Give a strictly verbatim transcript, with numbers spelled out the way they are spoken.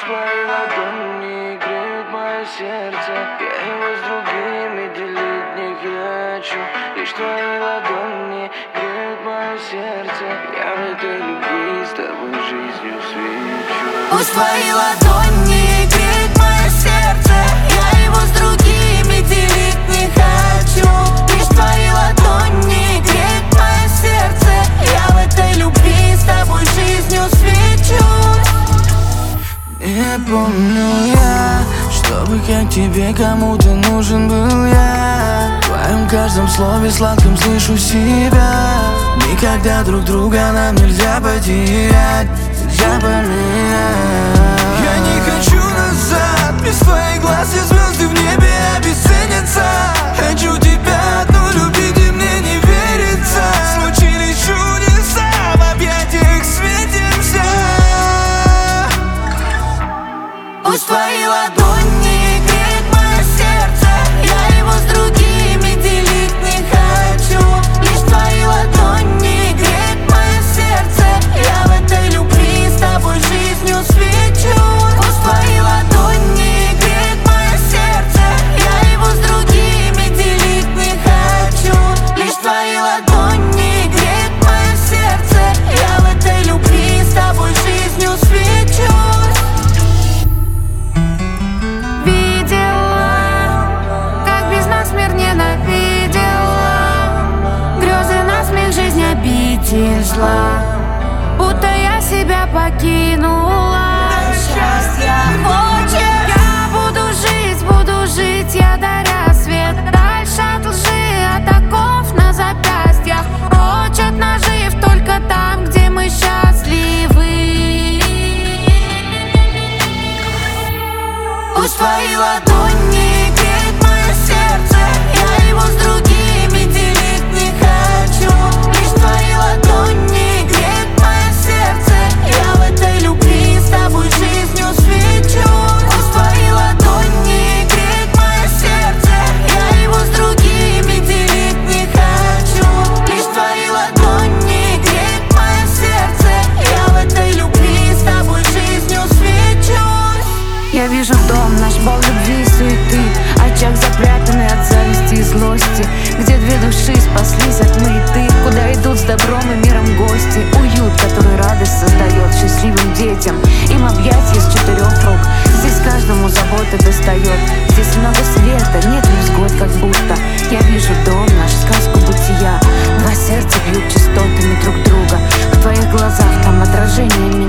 твои ладони греют мое сердце. Я его с другими делить не хочу. Лишь твои ладони греют мое сердце. Я в этой любви с тобой жизнью свечу. Пусть твои ладони греют мое сердце. Я его с другими делить не хочу. Лишь твои ладони греют мое сердце. Я в этой любви с тобой жизнью свечусь. Не помню я, чтобы как тебе кому-то нужен был я. В твоем каждом слове сладком слышу себя. Никогда друг друга нам нельзя потерять, нельзя поменять. Я не хочу назад, без твоих глаз все звезды в небе обесценятся. Хочу тебя одну любить, и мне не верится. Случились чудеса, в объятиях светимся. Пусть твои ладони греют мое сердце. Я его с другими делить не хочу. Лишь твои ладони греют мое сердце. Я в этой любви с тобой жизнью свечусь. Пусть твои ладони греют мое сердце. Я его с другими делить не хочу. Лишь твои ладони греют мое сердце. Я в этой любви с тобой жизнью свечусь. Зла, будто я себя покинула. Счастья хочешь? Я буду жить, буду жить, я даря свет. Дальше от лжи, от оков на запястьях. Хочет нажив только там, где мы счастливы. Пусть твои ладони греют мое сердце. Я его с другими делить не хочу. Лишь твои ладони греют мое сердце. Я в этой любви с тобой жизнью свечусь. Пусть твои ладони греют мое сердце. Я его с другими делить не хочу. Лишь твои ладони греют мое сердце. Я в этой любви с тобой жизнью свечусь. Я вижу дом, наш бал любви и суеты, очаг запрятанный от зависти и злости, где две души спаслись от тьмы и ты, куда идут с добром и миром гости. Уют, который радость создает счастливым детям, им объятия из четырех рук. Здесь каждому забота достает, здесь много света, нет невзгод как будто. Я вижу дом, наш сказку бытия, два сердца бьют частотами друг друга. В твоих глазах там отражение